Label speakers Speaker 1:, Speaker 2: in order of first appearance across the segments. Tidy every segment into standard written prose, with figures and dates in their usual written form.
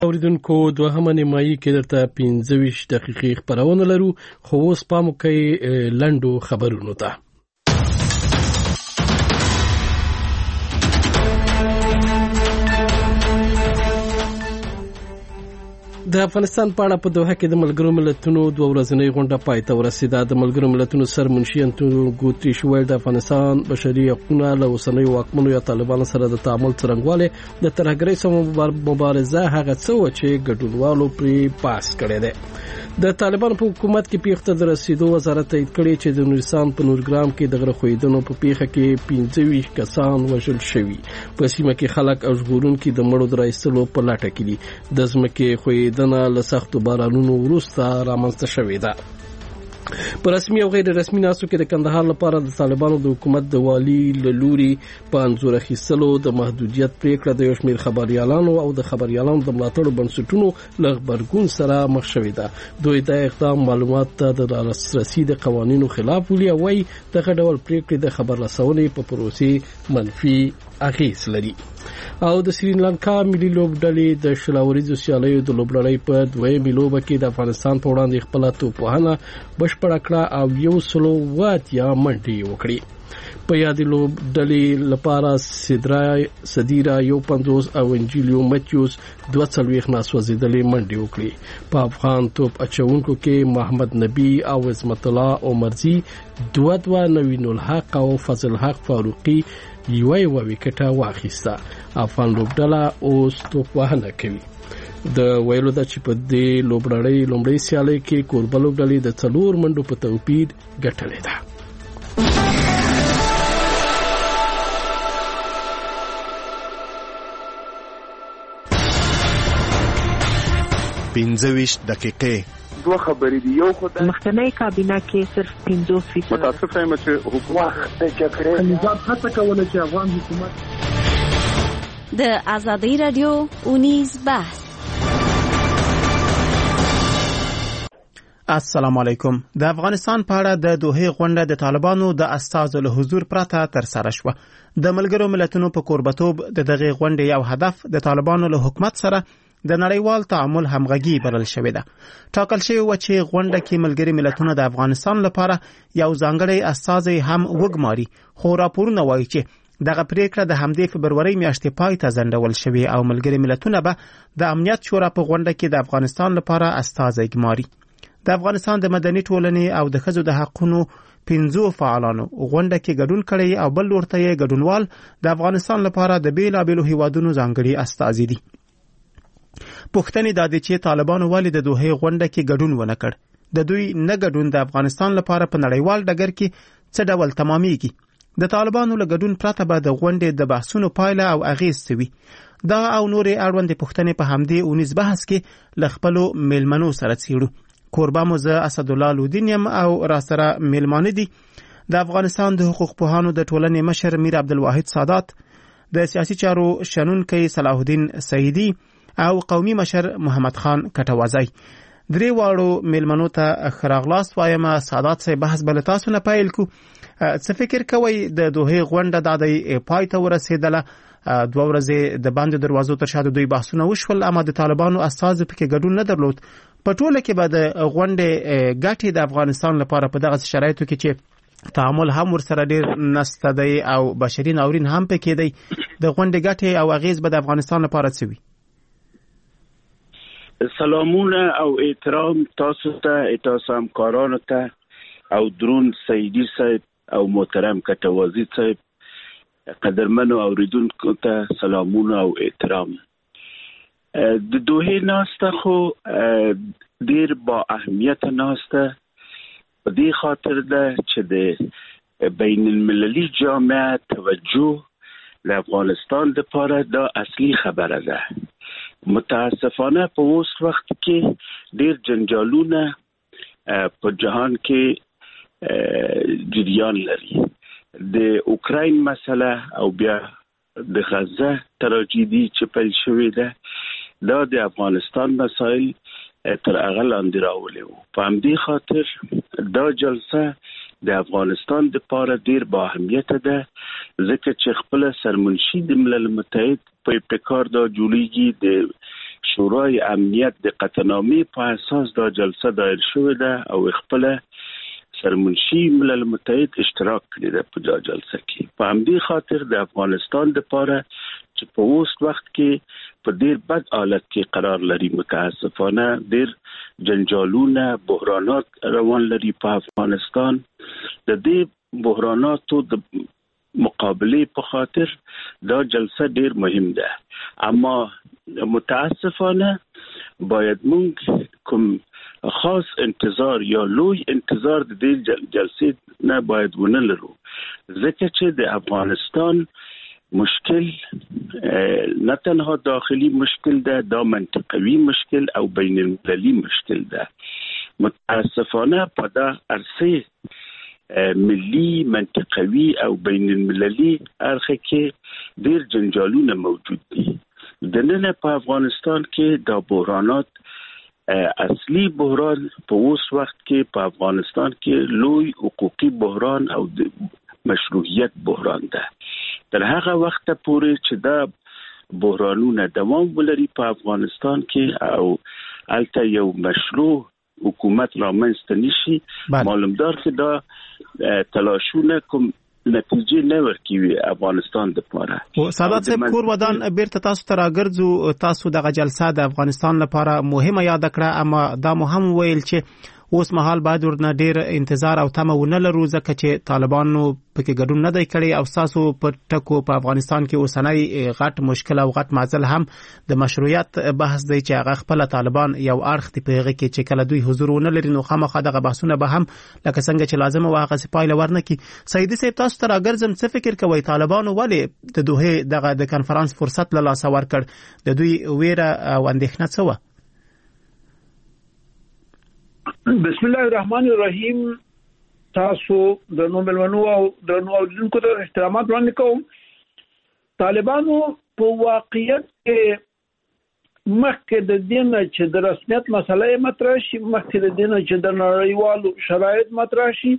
Speaker 1: اوریدونکو دوهمه نیمایي کې درته 15 دقیقې خبرونه لرو، خو اوس پام وکړئ لنډو خبرونو ته. د افغانستان په اړه په دوحه کې د ملګرو ملتونو دوه ورځنۍ غونډه پای ته ورسېده. د ملګرو ملتونو سرمنشي انټونیو ګوتریش ویل د افغانستان بشري حقوقو له اوسنیو واکمنو یا طالبانو سره د تعامل څرنګوالی د ترهګرۍ سره مبارزه هغه څه چې ګډونوالو پرې پاس کړی دی. د طالبانو په حکومت کې پیښته د رسیدو وزارت تایید کړی چې د نورستان په نورګرام کې د غرخویدنو په پیښه کې 15 کسان وژل شوي. په سیمه کې خلک او ژغورونکي د مړو د راایستلو په لټه کې دي. د ځمکې خویدنه له سختو بارانونو وروسته رامنځته شوې ده. په رسمي او غیر رسمي ناسو کې د کندهار لپاره د طالبانو د حکومت د والی له لوري په انزور اخیستلو د محدودیت پریکړه د یو شمېر خبريالانو او د خبريالانو د ملاتړ بنسټونو له غبرګون سره مخ شوې ده. دوی د اقدام معلومات ته د لاسرسي د قوانینو خلاف ولي او وايي دغه ډول پریکړې د خبر رسونې په پروسې منفي اغیز لري. او د سریلانکا ملي لوبډلې د شلاوريزو سیالیو د لوبډلې په دویمه لوبه کې د افغانستان په وړاندې خپل توپوهنه بشپړه کړه او 100 منډې وکړې. په یاد لوبډلې لپاره صدیرا 150 او انجیلیو مچیوس 22 ناسوځېدلې منډې وکړې. په افغان توپ اچونکو کې محمد نبی او عظمت الله عمرزي 2 نوین الحق او فضل حق فاروقي یو وکټه واخیسته. افغان لوبډله اوس توپ وهنه کوي. د ویلو د چې په دې لوبډلې لومړی سیالي کې کوربه لوبډلې د 4 منډو په توپیر ګټلې ده.
Speaker 2: 15 دقیقې
Speaker 3: دوه خبرې دي. یو خدای
Speaker 4: مخکنی کابینه کې صرف 50%
Speaker 3: متاسف یم چې حکومت د جګړې
Speaker 5: نظام هڅه کوله چې افغان حکومت
Speaker 6: د آزادۍ رادیو اونیز بحث.
Speaker 7: السلام علیکم. د افغانستان په اړه د دوحې غونډه د طالبانو د استازو له حضور پرته تر سره شوه. د ملګرو ملتونو په کوربتوب د دغه غونډې یو هدف د طالبانو له حکومت سره د نړیوال تعامل همغږي بلل شوې ده. ټاکل شوی و چې غونډه کې ملګري ملتونه د افغانستان لپاره یو ځانګړی استازی هم وګماري، خو راپورونه وایي چې دغه پریکړه د همدې فبرورۍ میاشتې پای ته ځنډول شوې او ملګري ملتونه به د امنیت شورا په غونډه کې د افغانستان لپاره استازی ګماري. د افغانستان د مدني ټولنې او د ښځو د حقوقو 15 فعالانو غونډه کې ګډون کړی او بل ورته یې ګډونوال د افغانستان لپاره د بیلابېلو هیوادونو ځانګړي استازي دي. پوښتنې دا دي چې طالبانو ولې د دوحې غونډه کې ګډون ونه کړ. د دوی نه ګډون د افغانستان لپاره په نړیوال ډګر کې څه ډول تمامېږي؟ د طالبانو له ګډون پرته به د غونډې د بحثونو پایله او اغیز څه وي؟ دا او نورې اړوندې پوښتنې په همدې اونیز بحث کې له خپلو میلمنو سره څیړو. کوربه مو زه اسدالله لودین یم او راسره میلمانه دي د افغانستان د حقوق پوهانو د ټولنې مشر میر عبدالواحد سادات، د سیاسي چارو شنونکی صلاح الدین سعیدی او قومي مشر محمد خان کټوازی. درې واړو میلمنو ته خراغلاس وایم. سادات صاحب بحث بل تاسو نه پیل کو. څه فکر کوئ د دوحې غونډه د پای ته ورسېدله؟ 2 ورځې د باندې دروازو تر شا دوی بحثونه وشول، اما د طالبانو استازو پکې ګډون نه درلود. په ټوله کې به د غونډې ګټې د افغانستان لپاره په دغه شرایطو کې چې تعامل هم ورسره ډیر نسته دی او بشري ناورین هم پکې دی، د غونډې ګټې او اغیز به د افغانستان لپاره څه وي؟
Speaker 8: سلامونه او احترام تاسو ته، تاسو همکارانو ته او درون سیدی صاحب او محترم کټوازی صاحب، قدرمنو اوریدونکو ته سلامونه او احترام. د دوحې ناسته خو ډیر با اهمیت ناسته په دې خاطر ده چې د بین المللي جامعه توجه له افغانستان لپاره دا اصلي خبره ده. متاسفانه په اوس وخت کې ډیر جنجالونه په جهان کې جریان لري. د اوکراین مسله او بیا د غزه تراژیدي چې پیل شوې ده، دا د افغانستان مسایل تر هغه لاندې راولي. په همدې خاطر دا جلسه د افغانستان لپاره ډیر با اهمیت ده، ځکه چې خپل سرمنشي د ملل متحد په ابتکار دا جوړیږي د شورای امنیت د قطعنامې په اساس دا جلسه دایر شوې ده او خپل سرمنشي ملل متحد اشتراک کړی ده په جلسه کې. په همدې خاطر د افغانستان لپاره چې په اوس وخت کې په ډیر بد حالت کې قرار لري، متاسفانه ډیر جنجالونه بحرانات روان لري په افغانستان. د دې بحراناتو د مقابله په خاطر دا جلسه ډیر مهم ده، اما متاسفانه باید مونږ کوم خاص انتظار یا لوی انتظار د دې جلسې نه باید ونه لرو، ځکه چې د افغانستان مشکل نه تنها داخلي مشکل ده، دا منطقوي مشکل او بین المللي مشکل ده. متاسفانه په دا عرصه ملي منطقوي او بین المللي اړخ کې ډیر جنجالونه موجود دي. د نن په افغانستان کې دا بحرانات اصلي بحران په اوس وخت کې په افغانستان کې لوی حقوقي بحران او مشروعیت بحران ده. تر هغه وخت پورې چې دا بحرانونه دوام ولري په افغانستان کې او البته یو مشروع حکومت رامنځته نشي، معلومدار چې دا تلاشونه کوم نتیجه نه ورکوي افغانستان لپاره.
Speaker 7: او سادات صاحب کور ودان بیرته تاسو ته راګرځو، تاسو دغه جلسه د افغانستان لپاره مهمه یاد کړه، اما دا مهم ویل چې اوس مهال باید ورنه ډیر انتظار او تمه ونه لرو، ځکه چې طالبانو پکې ګډون نه دی کړی او تاسو په ټکو په افغانستان کې اوسنۍ غټ مشکل او غټ معضل هم د مشروعیت بحث دی چې هغه خپل طالبان یو اړخ دی په هغه کې چې کله دوی حضور ونه لري، نو خامخا دغه بحثونه به هم لکه څنګه چې لازم او هغه سپایله ورنکي. سیدي صاحب تاسو ته راګرځم، څه فکر کوئ طالبانو ولې د دوه دغه د کنفرانس فرصت له لاسه ورکړ؟ د دوی ویره او اندېښنه څه وه؟
Speaker 5: بسم الله الرحمن الرحیم. تاسو د نوملونو او د نوولونکو ته احترامات وړاندې کوم. طالبانو په واقعیت کې مخکې د دین چې د رسمیت مسله مطرح شي، مخکې د دین چې د نړیوالو شرایط مطرح شي،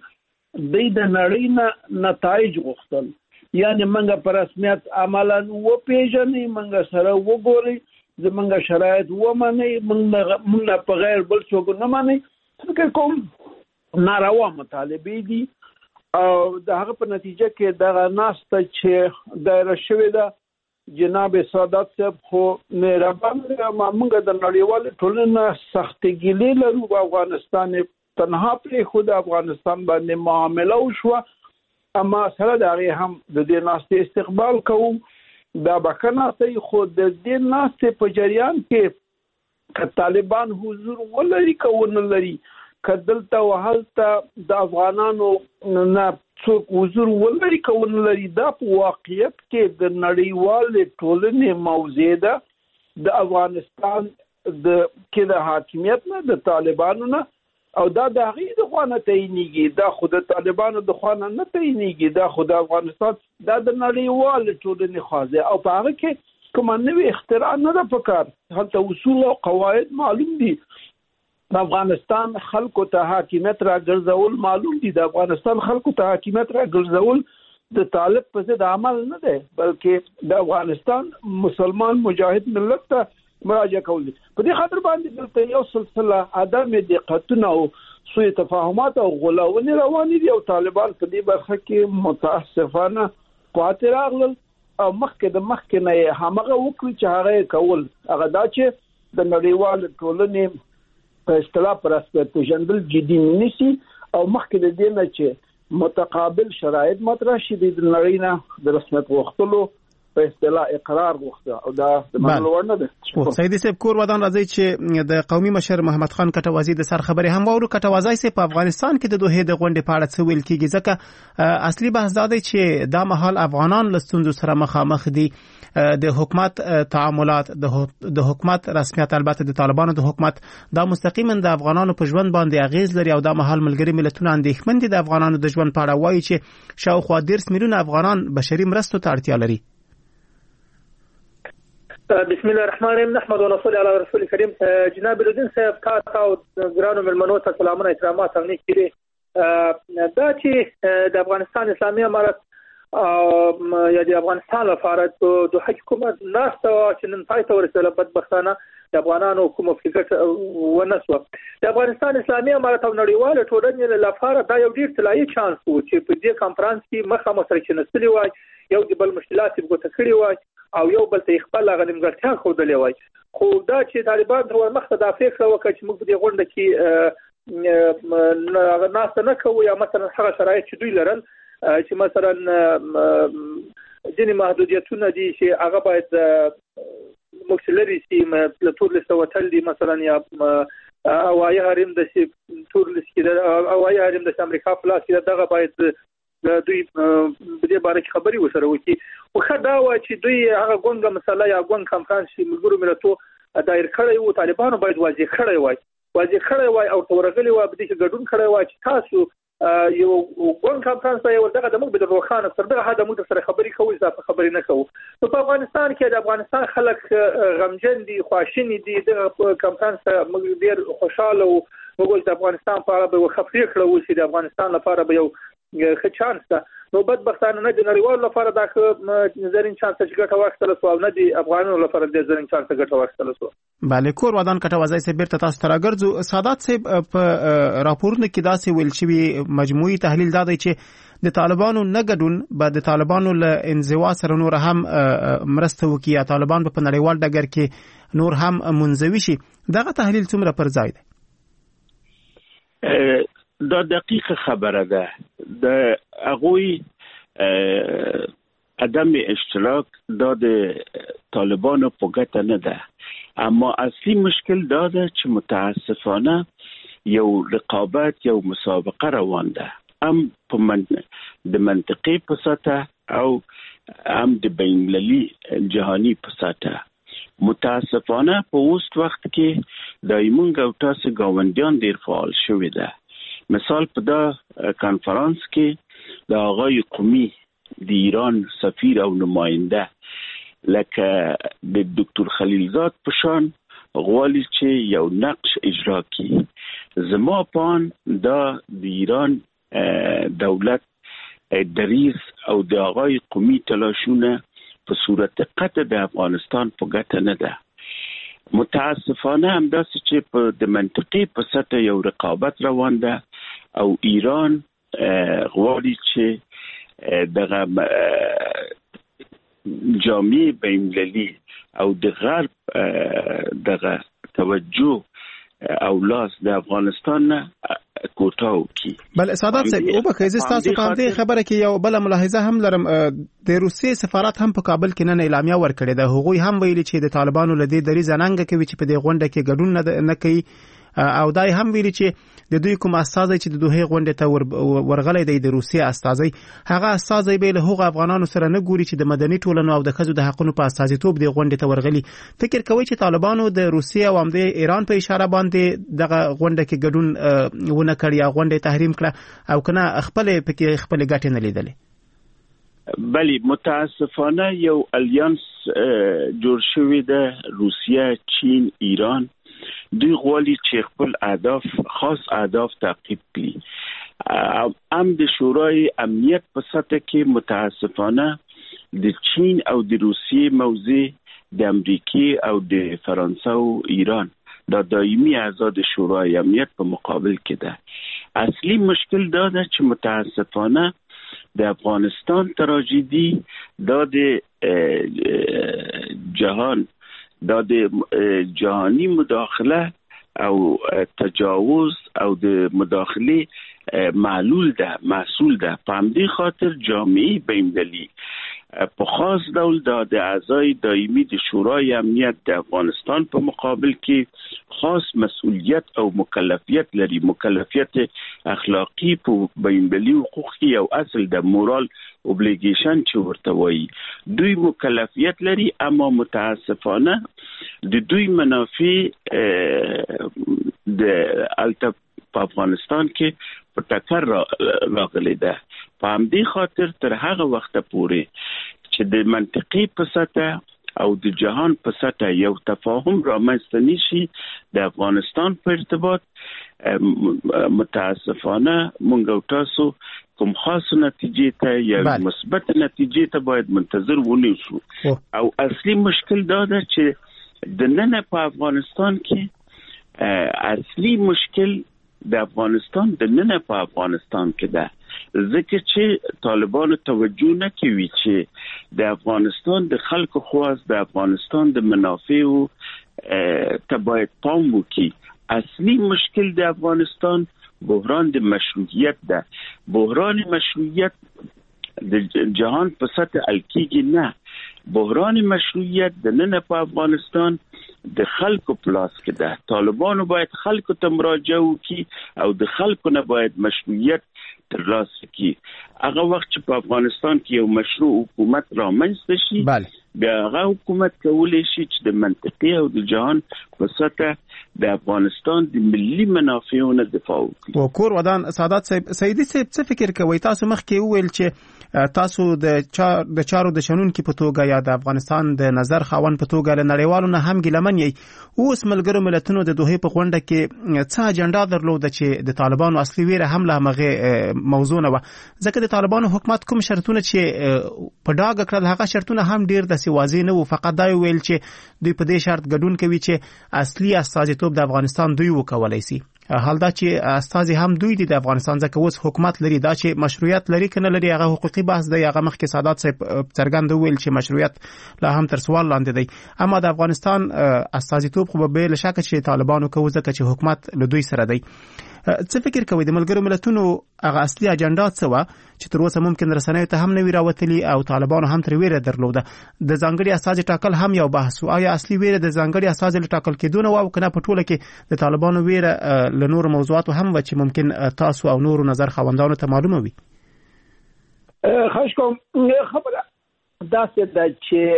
Speaker 5: د نړۍ نه نتایج غوښتل، یعنی منګه په رسمیت عملاً و پیژنې، منګه سره وګوري، زمونږ شرایط ومني، منګه په غیر بل څوک نه مني. فکر کوم ناروا مطالبه دي او د هغه په نتیجه کې دغه ناسته چې دایره شوې ده. جناب سادات صاحب خو مهربان موږ د نړیوال ټولنې سخت ګیلې لرو، په افغانستان تنها پرې خود افغانستان باندې معامله وشوه، اما سره د هغې هم د دې ناستې استقبال کوو. دا بخښنه کوي، خو د دې ناستې په جریان کې که طالبان حضور ولري که ونه لري، که دلته و هلته د افغانانو نه څوک حضور ولري که ونه لري، دا په واقعیت کې د نړیوالې ټولنې موضوع ده. د افغانستان کې د حاکمیت نه، د طالبانو نه، او دا د هغې د خوا نه تعینېږي، دا خو د طالبانو د خوا نه تعینېږي، دا خو د افغانستان دا د نړیوالې ټولنې خوا ده او په هغه کې کومه نوې اختراع نه ده پکار. هلته اصول او قواعد معلوم دي. د افغانستان خلکو ته حاکمیت راګرځول معلوم دي. د افغانستان خلکو ته حاکمیت راګرځول د طالب په ضد عمل نه دی، بلکې د افغانستان مسلمان مجاهد ملت ته مراجعه کول دي. په دې خاطر باندې دلته یو سلسله عدم دقتونه او سوء تفاهمات او غلاونې روانې دي او طالبان په دې برخه کې متاسفانه پاتې راغلل او مخکې نه همغه وکړي چې هغه کول، هغه دا چې د نړیوال ټولنې په اصطلاح پر اساس پیژندل جدي نیسي او مخکې د دې نه چې متقابل شرایط مطرح شي، د نړۍ نه د رسمیت غوښتلو په اصطلاح اقرار غوښته او دا د منلو وړ نه ده.
Speaker 7: سیدي صاحب کور ودان راځي چې د قومي مشر محمد خان کټوازی د سر خبرې هم واورو. کټوازی صاحب په افغانستان کې د دوه د غونډې په اړه څه ویل کیږي؟ ځکه اصلي بحث دا دی چې دا مهال افغانان له ستونزو سره مخامخ دي، د حکومت تعاملات، د حکومت رسمیت، البته د طالبانو د حکومت دا مستقیما د افغانانو په ژوند باندې اغیز لري او دا مهال ملګری ملتونه اندېښمن دي د افغانانو د ژوند په اړه، وایي چې شاوخوا 10 میلیونه افغانان بشري مرستو ته اړتیا لري.
Speaker 2: بسم الله الرحمن الرحیم. نحمد ونصلي على رسول الكريم. جناب الدین صاحب تاسو او ګرانو ملمنو ته سلامونه احترامات او نیکي. دا چې د افغانستان اسلامي امارت یا د افغانستان لپاره د حکومت ناسته چې نن پای ته ورسېله بدبختانه د افغانانو کوم فکر ونسو د افغانستان اسلامي امارت او نړیواله ټولنې لپاره دا یو ډیر طلایي چانس و چې په دې کانفرنس کې مخامخ سره کېنستلی وای یو د بل مشکلات په ګوته کړی وای او یو بل ته خپل غنیمګرتیا خوده وای خو دا چې طالبان ور مخ ته د فکر وکړي چې موږ په دې غونډه کې ناسته نه کوو یا مثلا هغه شرایط چې دوی لرل چې مثلا ځینې محدودیتونه دي چې هغه باید مکسلري سي تور لسته وتل دي مثلا یا هوایي حریم د تور لسته هوایي حریم د امریکا فلاس دغه باید دوی په دې باره کې خبري وسره وکړي او خدا و چې دوی هغه ګونګه مسله یا ګونګ کانفرنس چې ملګرو ملتونو دایر کړی وو طالبانو باید واضح کړی وای او تورغلي و به دې ګډون کړی وای چې تاسو یو ګون کانفرنس یو دغه د موږ به د روخانه سره دغه هدا موږ سره خبري کوو ځکه خبري نه کوو نو په افغانستان کې د افغانستان خلک غمجن دي خواشني دي د کانفرنس موږ ډیر خوشاله او موږ د افغانستان په اړه به خبري کړو چې د افغانستان لپاره به یو ښه چانس ده نو بدبختانه نه د نړیوال لپاره دا زرین چانس چې ګټه واخیستل سو او نه د افغانانو لپاره د زرین چانس ګټه واخیستل سو
Speaker 7: بله کور ودان کټه وځي سه بیرته تاسو ته راګرځو سادات صاحب په راپورونو کې داسې ویل شوی مجموعي تحلیل دا دی چې د طالبانو نه ګډون به د طالبانو له انزوا سره نور هم مرسته وکړي یا طالبان په نړیوال ډګر کې نور هم منزوي شي دغه تحلیل څومره پر ځای دی
Speaker 8: دا دقیقه خبره ده د هغوی عدم اشتراک دا د طالبانو په ګټه نه ده اما اصلي مشکل دا ده چې متاسفانه یو رقابت یو مسابقه روان ده هم د منطقي په سطح او هم د بین‌المللي جهاني په سطح متاسفانه په اوس وخت کې دایمونګ او تاسو گاونډیان ډیر فعال شوي ده مثال په دا کانفرنس کې د آقای قمی د ایران سفیر او نماینده لکه د دکتر خلیلزاد پشان غواړي چې یو نقش اجرا کړي زما پان دا د ایران دولت دریز او د آقای قمی تلاشونه په صورت قطع د افغانستان په ګټه نه ده متاسفانه هم داسې چې په د منطقي په سطح یو رقابت روان ده او ایران غواړي چې دغه جامع بین‌المللي او د غرب دغه توجه او لاس د افغانستان نه کوټاو کی
Speaker 7: بل سادات صاحب او به کیسه تاسو ته د خبره کې یو بل ملاحظه هم لرم د روسي سفارت هم په کابل کې نه اعلامیه ورکړې ده هغوی هم ویلي چې د طالبانو لدی دری زنانګه کوي چې په دې غونډه کې ګډون نه کوي او دای هم ویلي چې د دوی کوم استازي چې د دوه غونډه ته ورغلې دی د روسي استازي هغه استازي به له هغه افغانانو سره نه ګوري چې د مدني ټولنو او د خځو د حقوقو په استازیتوب د غونډه ته ورغلي فکر کوي چې طالبانو د روسي او هم د ایران په اشاره باندې دغه غونډه کې ګډون ونه کړی یا غونډه تحریم کړه او کنه خپل ګټه نه لیدلې
Speaker 8: بلی متاسفانه یو الیانس جوړ شوی ده روسیه چین ایران دوی غواړي چې خپل خاص اهداف تعقیب کړي هم د شورای امنیت په سطح کې متاسفانه د چین او د روسیې موضوع د امریکای او د فرانسه او ایران دا دایمي اعضا د شورای امنیت په مقابل کې ده اصلي مشکل دا ده چې متاسفانه د افغانستان تراژیدي دا د جهان دا د جهانی مداخله او تجاوز او د مداخله محصول ده په همدې خاطر جامعه بین‌المللي په خاص ډول د اعضای دایمي د شورای امنیت د افغانستان په مقابل کې خاص مسؤلیت او مکلفیت لري مکلفیت اخلاقی په بین‌المللي حقوقي او اصل د مورال اوبلیګیشن چې ورته وایي دوی مکلفیت لري اما متاسفانه د دوی منافع د الته په افغانستان کې په ټکر راغلي ده په همدې خاطر تر هغه وخت پورې چې د منطقي په سطح او د جهان په سطح یو تفاهم رامنځته نشي د افغانستان په ارتباط متاسفانه مونږ او تاسو کوم خاص نتیجې ته یا مثبت نتیجې ته باید منتظر ونیسو. او اصلي مشکل دا ده چې د نن په افغانستان کې اصلي مشکل د افغانستان د نن په افغانستان کې ده، ځکه چې طالبانو توجه نه کوي چې د افغانستان د خلکو خواست د افغانستان د منافعو ته باید پام وکړي. اصلي مشکل د افغانستان بحران د مشروعیت ده. بحران مشروعیت د جهان په سطح حل کیږي نه. بحران مشروعیت د نن په افغانستان د خلکو پلاس کې ده. طالبانو باید خلکو ته مراجعه وکړي او د خلکو نه باید مشروعیت ترلاسه کړي. هغه وخت چې په افغانستان کې یو مشروع حکومت رامنځته شي، بیا هغه حکومت کولی شي چې د منطقې او د جهان په سطح د افغانستان د ملي منافعو نه دفاع وکړي.
Speaker 7: و کور ودان سادات صاحب، سیدی صاحب څه فکر کوي؟ تاسو مخکې وویل چې تاسو د چارو د شنونکي په توګه یا د افغانستان د نظر خاوند په توګه له نړیوالو نه هم ګیلمن یې. اوس ملګرو ملتونو د دوحې په غونډه کې څه اجنډا درلوده چې د طالبانو اصلي ویره هم له همغه موضوع نه وه، ځکه د طالبانو حکومت کوم شرطونه چې په ډاګه کړل هغه شرطونه هم ډیر داسې واضح نه وو. فقط دا ویل چې دوی په دې شرط ګډون کوي چې اصلي استازیتوب د افغانستان دوی وکولای شي. حال دا چې استازي هم دوی دي د افغانستان، ځکه اوس حکومت لري. دا چې مشروعیت لري کنه لري هغه حقوقي بحث دی. هغه مخکې سادات صاحب څرګند ویل چې مشروعیت لا هم تر سوال لاندې دی. اما د افغانستان استازیتوب خو به له شک چې طالبانو کوي، ځکه چې حکومت له دوی سره دی. څه فکر کوي د ملګرو ملتونو هغه اصلي اجنډا څه وه چې تر اوسه ممکن رسنیو ته هم نه وي راوتلي او طالبانو هم تر ویره درلوده؟ د ځانګړي استازي ټاکل هم یو بحث و. آیا اصلي ویره د ځانګړي استازي له ټاکل کېدو نه وه او که نه په ټوله کې د طالبانو ویره له نورو موضوعاتو هم وه چې ممکن تاسو او نورو نظر خاوندانو ته معلومه وي؟
Speaker 5: خواهش کوم خبره داسې ده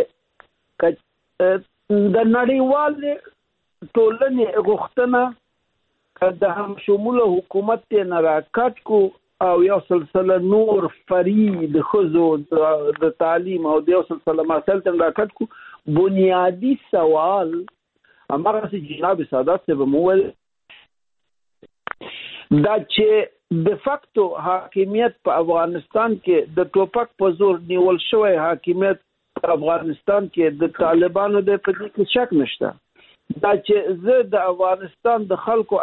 Speaker 5: چې د نړیوال ټولنې غوښتنه د هم شموله حکومت ته نه راکټ کو او یو سلسله نور فرید خزو د تعلیم او د یو سلسله مسائل ته راکټ کو. بنیادی سوال امر سي جناب سادات سے بمول دا چې د فاکتو حاکمیت په افغانستان کې د ټوپک په زور نیول شوی حاکمیت په افغانستان کې د طالبانو د پدې کې شک نشته. دا چې زه د افغانستان د خلکو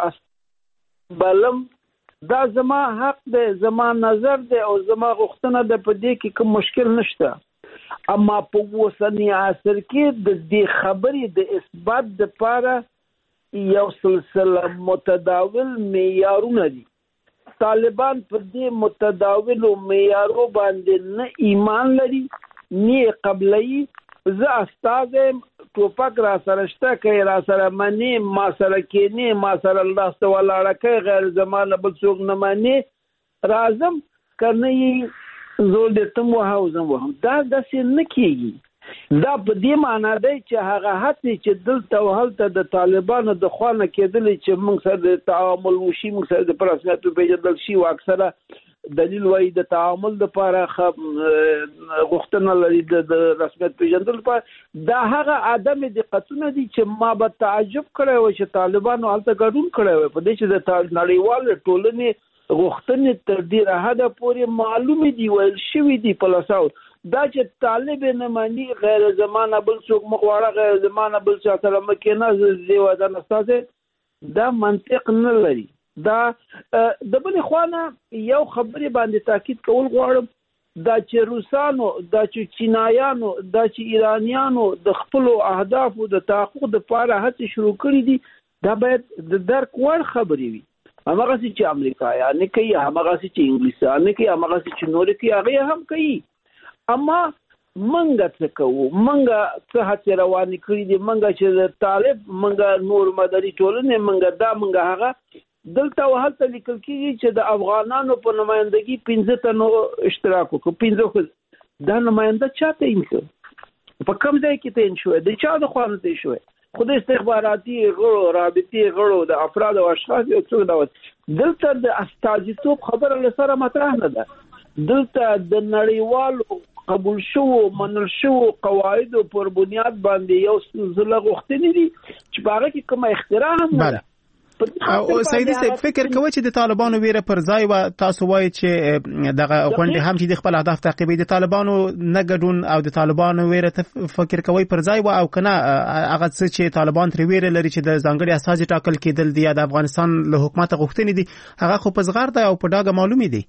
Speaker 5: بلم دا زما حق دی، زما نظر دی او زما غوښتنه ده، په دې کې کوم مشکل نشته. اما په اوسني عصر کې د دې خبرې د اثبات لپاره یو سلسله متداول معیارونه دي. طالبان پر دې متداولو معیارو باندې نه ایمان لري نه قبلي. زه استاد ټوپک را سره شته کوي، را سره منی، ما سره کینی، ما سره الله تعالی کوي، غیر زمانه بل څوک نه مانی، رازم کنه زول دې تم وهاوزم وهم. دا داسې نه کیږي. دا په دې معنی دی چې هغه هڅې چې دلته وهلته د طالبانو د خوانه کېدلې چې موږ سره د تعامل وشي، موږ سره د پرسمیت پیژندل شي، او اکثره دلیل وایي د تعامل لپاره غوښتنه لري د رسمیت پیژندل لپاره. دا هغه عدم دقتونه دي چې ما به تعجب کړی و چې طالبانو هلته ګډون کړی وی په دې چې د نړیوال ټولنې غوښتنې تر ډېره حده پورې معلومې دي، ویل شوي دي په لساو. دا چې طالب نه مانی غیر زمانه بل څوک مخواړه، غیر زمانه بل چا سره مکینه زی ودان استاد، دا منطق نه لري. دا د بل خوانه یو خبرې باندې تاکید کول غواړم، دا چې روسانو، دا چې چینایانو، دا چې ایرانیانو د خپل اهدافو د تحقق لپاره هڅې شروع کړې دي، دا باید د درک وړ خبرې وي. همغه چې امریکایان کوي، همغه چې انګلیسان کوي، همغه چې نور کوي، هغه هم کوي. اما منګه څه کوو؟ منګه څه هڅې روانې کړې دي؟ منګه چې طالب، منګه نور مدني ټولنې، منګه دا منګه هغه دلته وهلته لیکل کېږي چې د افغانانو په نمایندګي 15 تنو اشتراک وکړو. 15 دا نماینده چا تعیین کړ؟ په کوم ځای کې تعیین شوی؟ د چا د خوا نه تعیین شوی؟ خو د استخباراتي غړو، رابطي غړو، د افراد او اشخاص یو څو داوت. دلته د استازیتوب خبره له سره مطرح نه ده. دلته د نړیوالو قبول شو منل شو قواعد پر بنیاد باندې یو سلسله غوښتنې دي چې هغه کې کومه اختراع هم نه ده.
Speaker 7: او سیدي صاحب فکر کوي چې د طالبانو ویره پر ځای و تاسو وایي چې دغه غونډه هم چې د خپل اهداف تعقیبي د طالبانو نه ګډون او د طالبانو ویره فکر کوي پر ځای و او کنه هغه څه چې طالبان تر ویره لري چې د ځانګړي اساس ټاکل کېدل دی د افغانستان له حکومت غوښتنې دي هغه خو په زغر دی او په ډاګه معلومي دي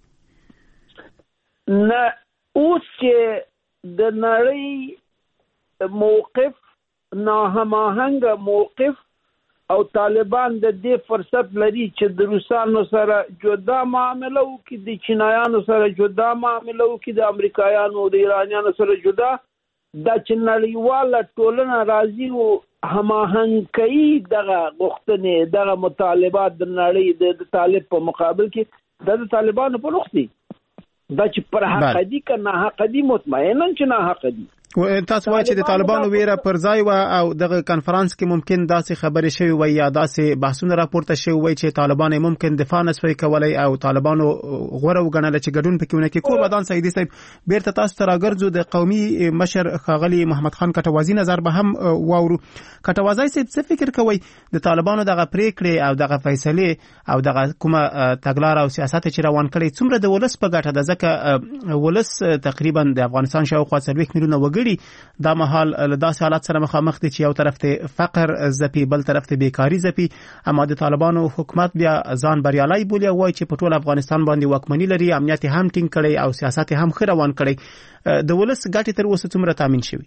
Speaker 5: نه اوس چې د نړۍ موقف ناهماهنګ موقف او طالبان د دې فرصت لري چې د روسانو سره جدا معامله وکړي د چینایانو سره جدا معامله وکړي د امریکایانو د ایرانیانو سره جدا د نړیواله ټولنه راځي او هماهنګ کوي دغه غوښتنې دغه مطالبات د نړۍ د طالب په مقابل کې د طالبانو په لخت دي دا چې پر حق دي که نه حق دي مطمئنا چې نه حق دي
Speaker 7: تاسو وایئ چې د طالبانو ویره پر ځای و او دغه کانفرنس کې ممکن داسې خبرې شوي وي یا داسې بحثونه راپورته شوي وي چې طالبان ممکن دفاع نشوي کولای او طالبانو غوره وګڼل چې ګډون پکې ونه کې کور ودان سیدي صاحب بیرته تاسو ته راګرځو د قومي مشر ښاغلي محمد خان کټوازي نظر به هم واورو کټوازي صاحب څه فکر کوي د طالبانو دغه پریکړې او دغه فیصله او دغه کومه تګلار او سیاست چې روان کړي څومره د ولس په ګټه ده ځکه ولس تقریبا د افغانستان شاوخوا 40 میلیونه وګړي دا مهال له داسې حالات سره مخامخ دي چې یو طرف ته فقر زپي بل طرف ته بیکاری زپي اما د طالبانو حکومت بیا ځان بریالي بولي او چې په ټول افغانستان باندې واکمني لري امنیت هم ټینګ کړي او سیاست هم ښه روان کړي د ولس ګټې تر اوسه څومره تامین شوي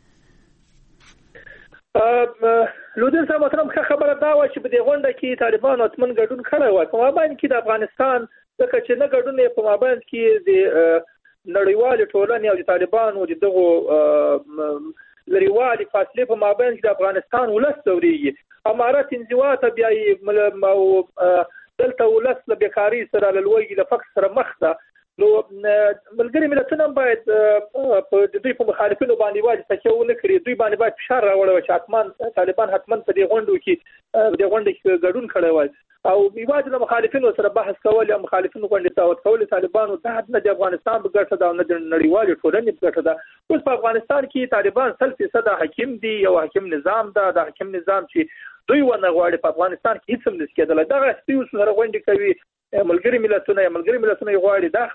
Speaker 2: لودین صاحب محترم خبره دا و چې په دې غونډه کې طالبانو اتمن ګډون کړی و په مابین کې د افغانستان ځکه چې نه ګډون په مابین کې د نړیوال ټولنې او د طالبانو د دغه لريوالي فاصله په مابین کې د افغانستان ولس دوري امارات انزوا ته بیا او دلته ولس له بیکاری سره لوی له فقر سره مخ ده نو ملګری ملتونه باید په دوی په مخالفینو باندې واجب تکیه نه کړي دوی باندې باید فشار راوړي چې حتمان طالبان حتمان په دې غونډو کې ګډون کړي وای او میواجه له مخالفینو سره بحث کول او مخالفینو باندې دعوت کول طالبانو د افغانستان په ګټه ده او د نړیوال ټولنې په ګټه ده اوس په افغانستان کې طالبان 100% حاکم دي یو حاکم نظام ده د حاکم نظام چې دوی ونه غواړي په افغانستان کې هیڅ هم نشي کېدل دا غوښتي اوس سره غونډه کوي ملګری ملتونه غواړي دا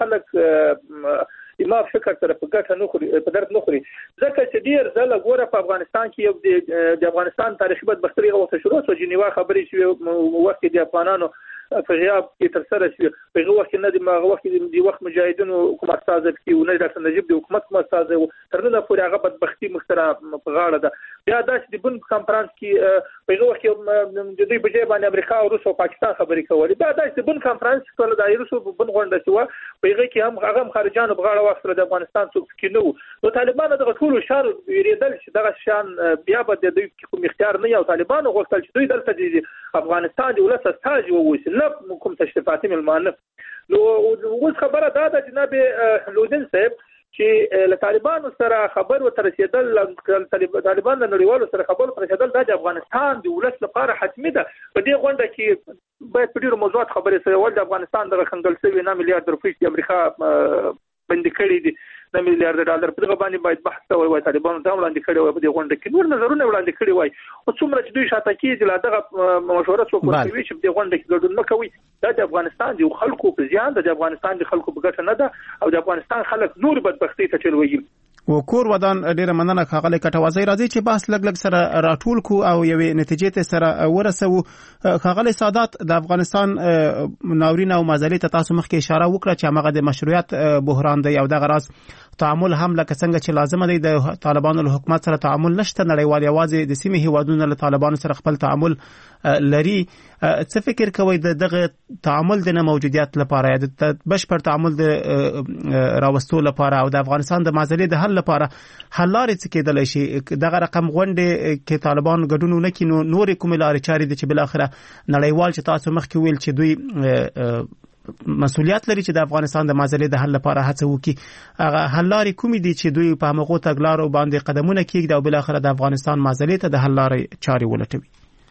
Speaker 2: خلک ما فکر سره په ګټه نه خوري په درد نه خوري ځکه چې ډیر ځله ګوره په افغانستان کې د افغانستان تاریخي بدبختي غوښته شروع شو جنیوا خبرې شوې وخت د افغانانو په غیاب کې تر سره شوې په وخت نه د وخت د وخت مجاهدینو کوم استاد کې او نه ډاکټر نجیب د حکومت کوم استاد تر نن پورې هغه بدبختي مختره په غاړه ده بیا داسې د بن کانفرنس کې په وخت کې د دوی په ځای باندې امریکا او روس او پاکستان خبرې کولې بیا داسې بن کانفرنس ټول د روس په بن غونډه شو په هغه کې هم هغه خارجانو په غاړه وخت د افغانستان څوک کې نو طالبان د ټول شهر ویریدل چې دغه شان بیا به د دوی کوم اختیار نه یو طالبان غوښتل چې دوی دلته د افغانستان د ولس استاج ووسی نه کوم تشریفاتي ملمانه نو اوس خبره دا د جناب لودین صاحب چې له طالبانو سره خبر و ترسیدل طالبان د نړیوالو سره خبر ترسیدل د افغانستان د ولس لپاره حتمي ده په دې غونډه کې باید په ډیرو موضوعات خبرې سره ول د افغانستان د خنګل سوي 9 میلیارډ روپۍ د امریکا بند کړي دي 9 میلیارډ ډالر په دغه باندې باید بحث وای طالبانو ته وړاندې کړي وای په دې غونډه کې نور نظرونه وړاندې کړي وای او څومره چې دوی شاته کېږي لا دغه مشوره څوک کوي چې په دې غونډه کې ګډون نه کوي د افغانستان د خلکو په زیان د افغانستان د خلکو په ګټه نه ده او د افغانستان خلک نور بدبختی ته چلوي
Speaker 7: وکور ودان ډیره مننه خاغلی کټوازی راځي چې بحث لګ سره راټول کو او یوې نتیجې ته سره ورسو خاغلی سادات د افغانستان ناورین او مازلی ته تاسو مخکې اشاره وکړه چې هغه د مشروعیت بحران دی او د غراس تعامل هم لکه څنګه چې لازم دی د طالبانو له حکومت سره تعامل نشته نړیوال یوازې د سیمې هیوادونو له طالبانو سره خپل تعامل لري څه فکر کوي دغه تعامل د نه موجودیت لپاره د بشپړ تعامل د راوستو لپاره او د افغانستان د مازلی د حل لپاره حل لارې څه کېدلی شي دغه رقم غونډې کې طالبان ګډون ونه کړي نو نورې کومې لارې چارې دي چې بالاخره نړیوال چې تاسو مخکې ویل چې دوی مسؤلیت لري چې د افغانستان د مازلی د حل لپاره هڅه وکړي هغه حل لارې کومې دي چې دوی په هغو تګلارو باندې قدمونه کېږدي او بالاخره د افغانستان مازلی ته د حل لارې چارې ولټوي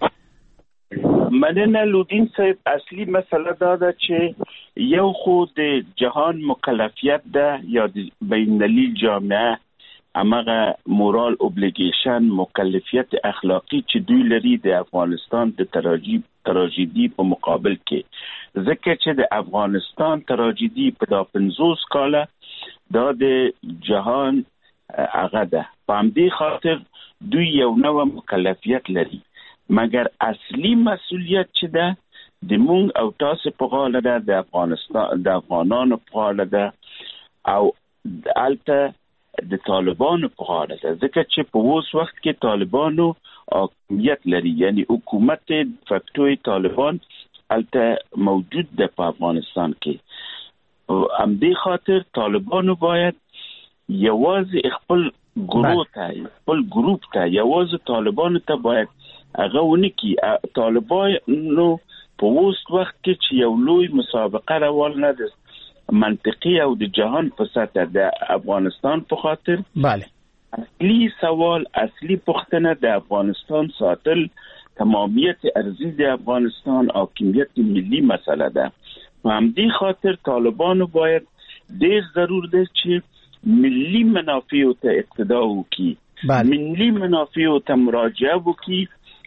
Speaker 8: مننه لودین صاحب اصلي مسله دا ده چې یو خو د جهان مکلفیت ده یا د بین‌المللي جامعه امغه مورال اوبلیګیشن مکلفیت اخلاقی چې دوی لري د افغانستان د تراژیدي په مقابل کې، ځکه چې د افغانستان تراژیدي په 50 کاله دا د جهان هغه ده. په همدې خاطر دوی یو نوع مکلفیت لري، مګر اصلي مسؤلیت چې ده د مونږ او تاسو په غاړه ده، د افغانستان د افغانانو په غاړه ده او البته د طالبانو په غاړه ده، ځکه چې په اوس وخت کې طالبانو حاکمیت لري، یعنی حکومت فکتوی طالبان البته موجود ده په افغانستان کې. همدې خاطر طالبانو باید یوازې خپل ګروپ ته یوازې طالبانو ته باید هغه ونکي. طالبانو په اوس وخت کې چې یو لوی مسابقه روانه ده منطقي او د جهان په سطح د افغانستان په خاطر، اصلي سوال اصلي پوښتنه د افغانستان ساتل، تمامیت ارضی د افغانستان، حاکمیت ملی مسئله ده. په همدې خاطر طالبانو باید ډېر ضرور ده چې ملی منافع ته اقتدا وکړي، ملی منافع ته مراجعه وکړي،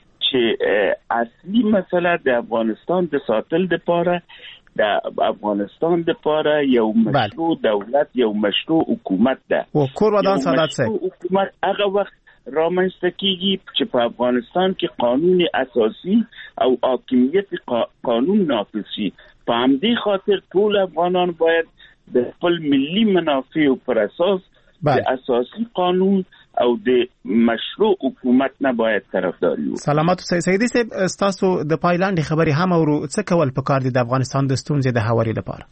Speaker 8: چې اصلي مسله د افغانستان د ساتل لپاره د افغانستان لپاره یو مشروع دولت، یو مشروع حکومت ده.
Speaker 7: او کور ودان سادات سه
Speaker 8: حکومت هغه وخت رامنځته کیږي چې په افغانستان کې قانون اساسي او حاکمیت قانون نافذ شي. په همدې خاطر ټول افغانان باید د خپل ملي منافع پر اساس د اساسي قانون او د مشروع حکومت نه باید طرفدار یو.
Speaker 7: سلامات سیدی صاحب، تاسو د پایلاند خبرې هم اورو، څه کول پکار دي د افغانستان د ستونزې د هواري لپاره؟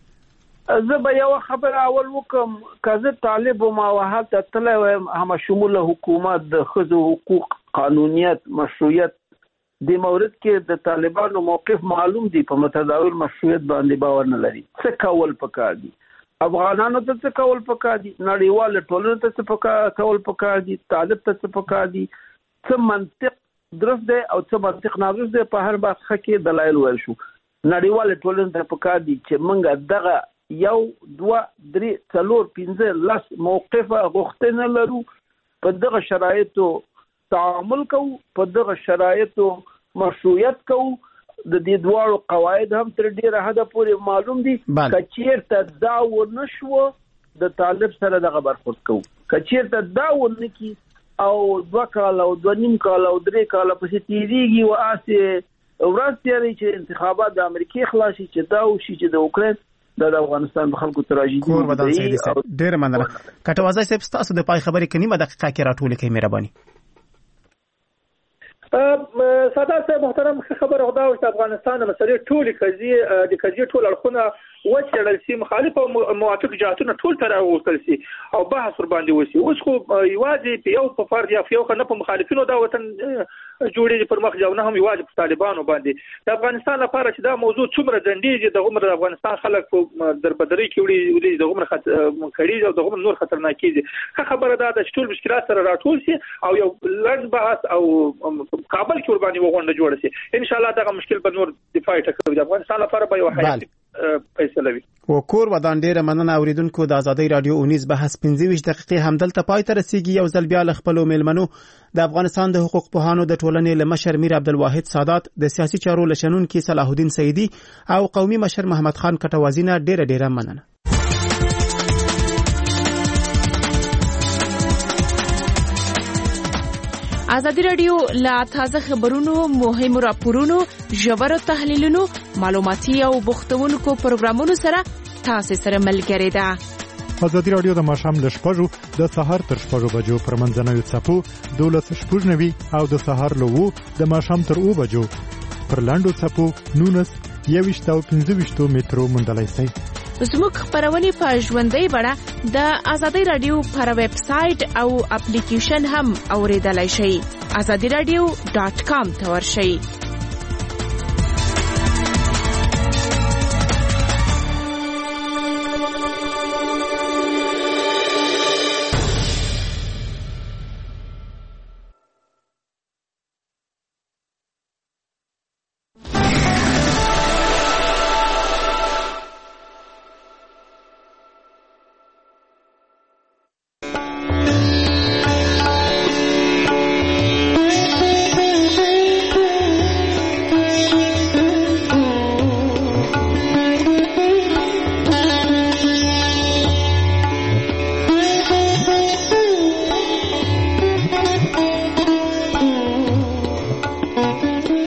Speaker 5: زه به یو خبر اول وکم، کزه طالب او مواحد تل هم شمول حکومت د خزو حقوق، قانونیت، مشروعیت د مورد کې د طالبانو موقف معلوم دی، په متداول مشروعیت باندې باور نه لري. څه کول پکار دي؟ افغانانو ته څه کول پکار دي؟ نړیوال ټولنې ته څه کول پکار دي؟ طالب ته څه پکار دي؟ څه منطق درست دی او څه منطق نادرست دی؟ په هر برخه کې دلایل ویل شو. نړیوال ټولنې ته پکار دي چې موږ دغه 1 2 3 4 5 10 موقفه غوښتنه لرو، په دغه شرایطو تعامل کوو، په دغه شرایطو مشروعیت کوو. د دې دوه قواعد هم تر ډیره حد پورې معلوم دي. کچیرته دا ونشو د طالب سره دغه برخورد کوو، کچیرته دا ونکي او 2 کال او 2 نیم کال او 3 کال پسې تیریږي او اسه ورځ تیری چې انتخابات د امریکای خلاصي، چې دا وشي چې د اوکرين د افغانستان په خلکو تراژیدي
Speaker 7: کور ودان سیدی صاحب. ډیر مننه. کټوازی صاحب، تاسو د پای خبرې کې نیمه دقیقه کې راټولې کړئ مهرباني.
Speaker 2: سادات صاحب محترم، خبر خدا او افغانستان مسلې ټول ټول اړخونه وڅېړل شي، مخالف او موافق جهاتونه ټول تر وکړل شي او بحث ور باندې وشي. اوس خو یوازې په یو فرد یا یو نه په مخالفینو دا وطن جوړېږي پر مخ ځاونه هم یوازې په طالبانو باندې. د افغانستان لپاره چې دا موضوع څومره ځنډېږي، د عمر د افغانستان خلک په دربدري کې وړي، د عمر کړي او د عمر نور خطرناک کیږي. خبره دا ده چې ټول مشکلات سره راټول شي او یو لږ بحث او کابل کې ور باندې وغونډه جوړه شي. ان شاء الله دا مشکل به نور دفاعي ټکر د افغانستان لپاره به یو حیاتي فیصله وي.
Speaker 7: او کور ودان ډیره مننه اوریدونکو. د ازادي رادیو اونیز بحث 15 دقیقې همدلته پای ته رسیږي. یو ځل بیا له خپلو میلمنو د افغانستان د حقوق پوهانو د ټولنې له مشر میر عبدالواحد سادات، د سیاسي چارو له شنونکي صلاح الدین سیدی او قومي مشر محمد خان کټوازی نه ډیره مننه.
Speaker 9: ازادي رادیو لا تازه خبرونو، مهمو راپورونو، ژورو تحلیلونو، معلوماتي او بوختونکو پروګرامونو سره تاسو سره ملګری ده.
Speaker 10: ازادي رادیو د ماښام له 6 د سهار تر 6 بجو پر منځنوي څپو 12:90 او د سهار له 2 د ماښام تر 2 بجو پر لاندو څپو 19 21 او 25 مترو موندلای شئ.
Speaker 9: زموږ خبرونه په ژوندۍ بڼه د ازادي رادیو پر ویب سټ او اپلیکیشن هم اوریدلای شئ. azadiradio.com ته ورشئ.